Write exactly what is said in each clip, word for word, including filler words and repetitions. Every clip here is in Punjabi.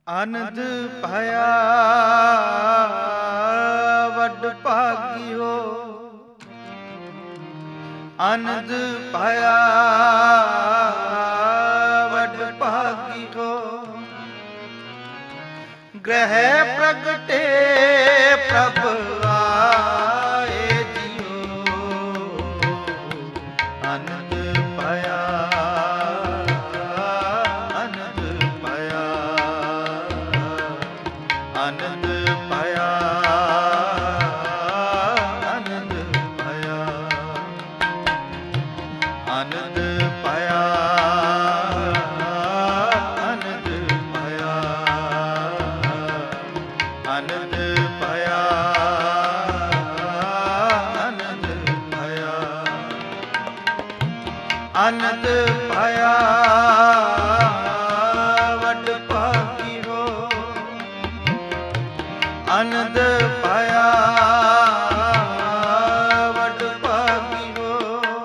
ਆਨੰਦ ਭਇਆ ਵੱਡ ਭਾਗਿਓ, ਆਨੰਦ ਭਇਆ ਵੱਡ ਭਾਗਿਓ। ਗ੍ਰਹਿ ਪ੍ਰਗਟੇ ਪ੍ਰਭ ਆਏ ਜੀਓ, ਆਨੰਦ ਭਇਆ ਆਨੰਦ ਭਇਆ ਆਨੰਦ ਭਇਆ ਆਨੰਦ ਭਇਆ ਆਨੰਦ ਭਇਆ ਆਨੰਦ ਭਇਆ ਆਨੰਦ ਭਇਆ ਆਨੰਦ ਭਇਆ ਆਨੰਦ ਭਇਆ ਵੱਡ ਭਾਗਿਓ, ਆਨੰਦ ਭਇਆ ਵੱਡ ਭਾਗਿਓ।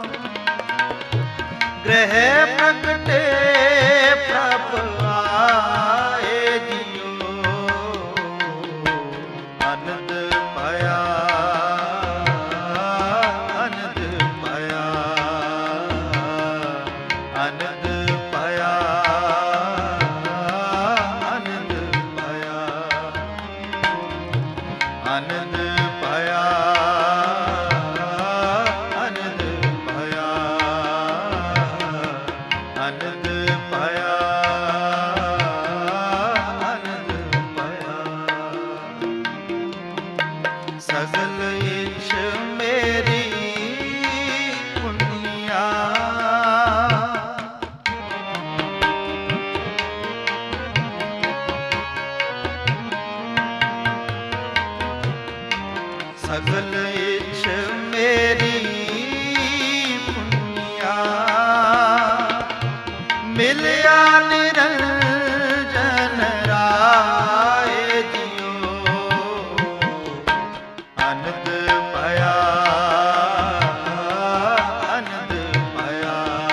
ਗ੍ਰਹਿ ਪ੍ਰਗਟੇ ਪ੍ਰਭ ਆਏ ਜੀਓ, ਆਨੰਦ ਭਇਆ ਆਨੰਦ ਭਇਆ ਆਨੰਦ ਭਇਆ ਆਨੰਦ ਭਇਆ ਆਨੰਦ ਭਇਆ ਆਨੰਦ ਭਇਆ ਆਨੰਦ ਭਇਆ ਆਨੰਦ ਭਇਆ। ਸਗਲ ਇੱਛ ਮੇਰੀ ਪੁੰਨਿਆ, ਸਗਲ ਇੱਛ ਮੇਰੀ ਪੁੰਨਿਆ। ਮਿਲਿਆ ਨਿਰੰਜਨ ਰਾਏ ਜੀਓ, ਆਨੰਦ ਭਇਆ ਆਨੰਦ ਭਇਆ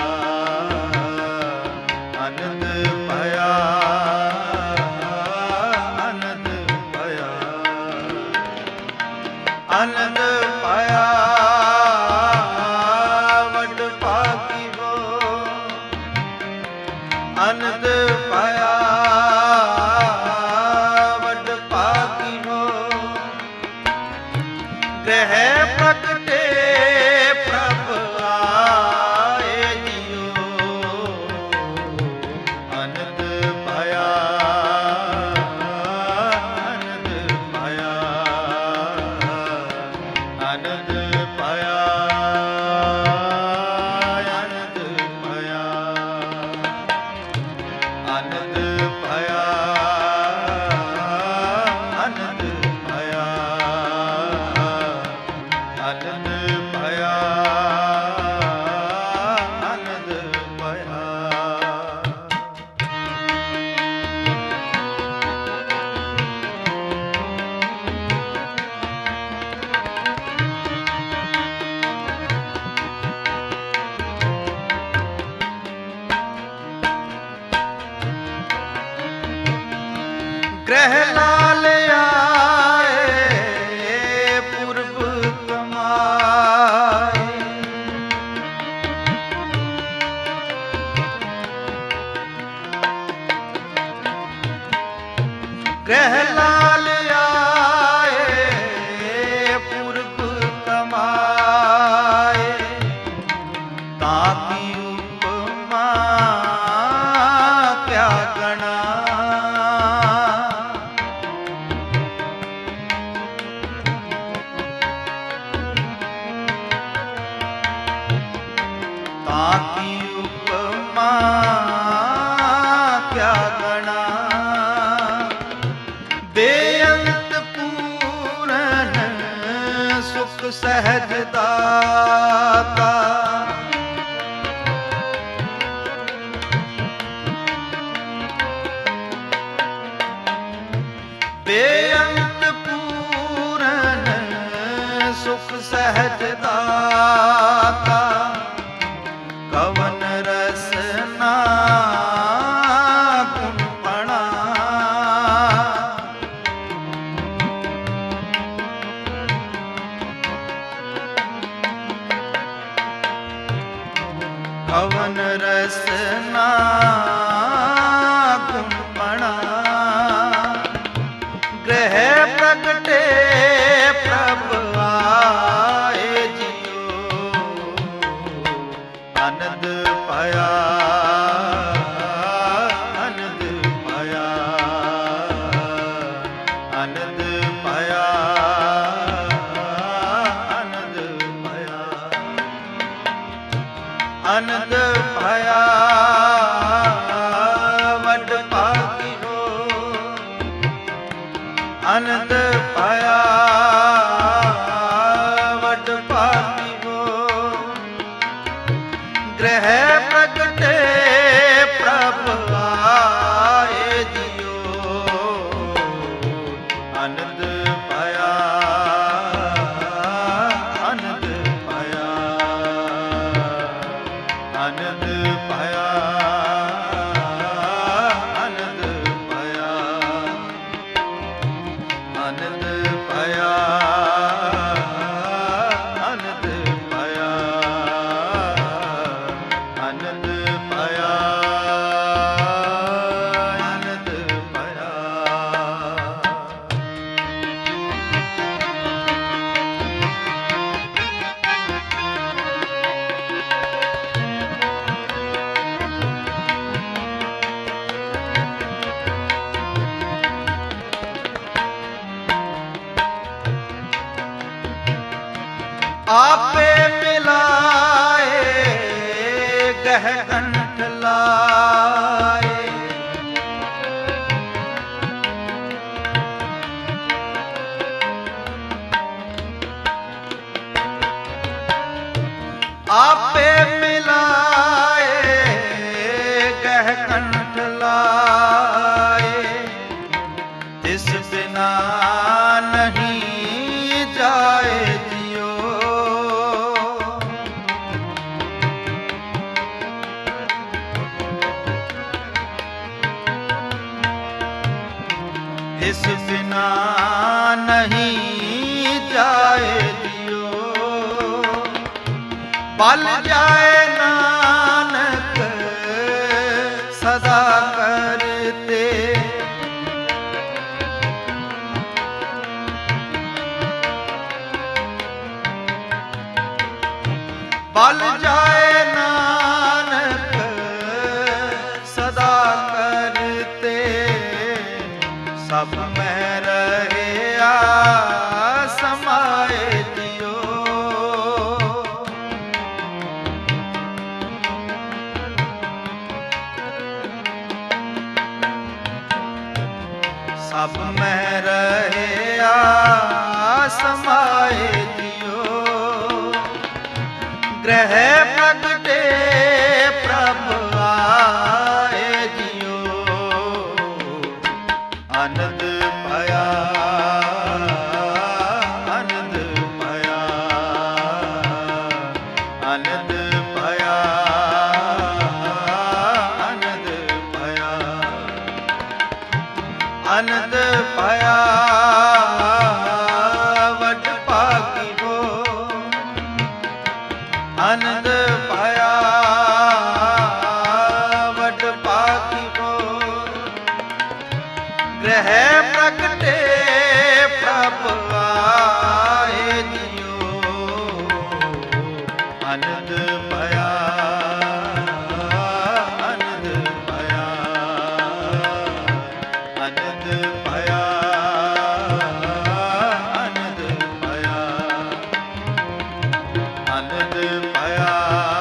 ਆਨੰਦ ਭਇਆ ਆਨੰਦ ਭਇਆ ਆਨੰਦ ਭਇਆ ਵੱਡ ਭਾਗਿਓ, ਆਨੰਦ ਭਇਆ ਵੱਡ ਭਾਗਿਓ। ਗ੍ਰਹਿ ਪ੍ਰਗਟੇ ਪ੍ਰਭ ਆਏ ਜੀਓ, ਆਨੰਦ ਭਇਆ ਆਨੰਦ ਭਇਆ ਆਨੰਦ ਭਇਆ ਆਨੰਦ ਭਇਆ ਆਨੰਦ ਭਇਆ ਆਨੰਦ ਭਇਆ ਆਨੰਦ ਭਇਆ ਆਨੰਦ ਭਇਆ। ਗ੍ਰਹਿ ਲਾਲ ਆਏ ਪੁਰਬ ਕਮਾਏ, ਗ੍ਰਹਿ ਲਾਲ ਆਏ ਪੁਰਬ ਕਮਾਏ। ਤਾਂ ਕੀ ਉਪਮਾ ਕਿਆ ਗਣਾ, ਤਾਂ ਕੀ ਉਪਮਾ ਕਿਆ ਗਣਾ। ਬੇਅੰਤ ਪੂਰਨ ਸੁਖ ਸਹਿਜ ਦਾਤਾ, ਬੇਅੰਤ ਪੂਰਨ ਸੁਖ ਸਹਿਜ ਦਾਤਾ। ਕਵਨ ਰਸਨਾ ਗੁਣ ਪਣਾ ਕਵਨ ਰਸਨਾ ਗੁੰਮਣਾ ਗ੍ਰਹਿ ਪ੍ਰਗਟੇ ਪ੍ਰਭ ਆਏ ਜਿਉ ਆਨੰਦ ਪਾਇਆ ਆਨੰਦ ਪਾਇਆ ਆਨੰਦ ਪਾਇਆ ਆਨੰਦ ਪਾਇਆ ਆਨੰਦ ਪਾਇਆ ਵੱਡ ਭਾਗੀ ਹੋ ਆਨੰਦ ਪਾਇਆ ਵੱਡ ਭਾਗੀ ਹੋ ਗ੍ਰਹਿ ਪ੍ਰਗਟੇ ਪ੍ਰਭ ਆਏ ਜਿਉ ਆਨੰਦ ਪਾਇਆ ਆਨੰਦ ਪਾਇਆ ਆਨੰਦ ਪਾਇਆ ਆਨੰਦ ਪਾਇਆ ਆਨੰਦ ਪਾਇਆ ਆਨੰਦ ਪਾਇਆ ਆਨੰਦ ਪਾਇਆ ਆਨੰਦ ਪਾਇਆ ਆਪੇ ਮਿਲਾਏ ਗਹਿ ਕੰਠ ਲਾਏ ਆਪੇ ਮਿਲਾਏ ਗਹਿ ਕੰਠ ਲਾਏ ਤਿਸ ਬਿਨਾ ਨਹੀਂ ਜਾਏ ਇਸ ਬਿਨਾ ਨਹੀਂ ਜਾਏ ਜਿਉ ਬਲ ਜਾਏ ਨਾਨਕ ਸਦਾ ਕਰਤੇ ਬਲ ਜਾਏ ਨਾਨਕ ਸਦਾ ਕਰਤੇ ਸਭ ਮਹਿ ਰਹਿਆ ਸਮਾਏ ਜਿਉ ਸਭ ਮਹਿ ਰਹਿਆ ਸਮਾਏ ਜਿਉ ਗ੍ਰਹਿ ਪ੍ਰਗਟੇ ਪ੍ਰਭ ਆਏ ਜਿਉ ਆਨੰਦ ਪਾਇਆ ਆਨੰਦ ਪਾਇਆ ਆਨੰਦ ਪਾਇਆ ਆਨੰਦ ਪਾਇਆ ਆਨੰਦ ਪਾਇਆ ਵੱਡ ਭਾਗੀ ਹੋ ਆਨੰਦ ਪਾਇਆ ਵੱਡ ਭਾਗੀ ਹੋ ਗ੍ਰਹਿ ਪ੍ਰਗਟੇ ਪ੍ਰਭ ਆਏ ਜਿਉ ਆਨੰਦ ਪਾਇਆ ਆਨੰਦ ਪਾਇਆ ਆਨੰਦ ਪਾਇਆ ਆਨੰਦ ਪਾਇਆ ਆਨੰਦ ਪਾਇਆ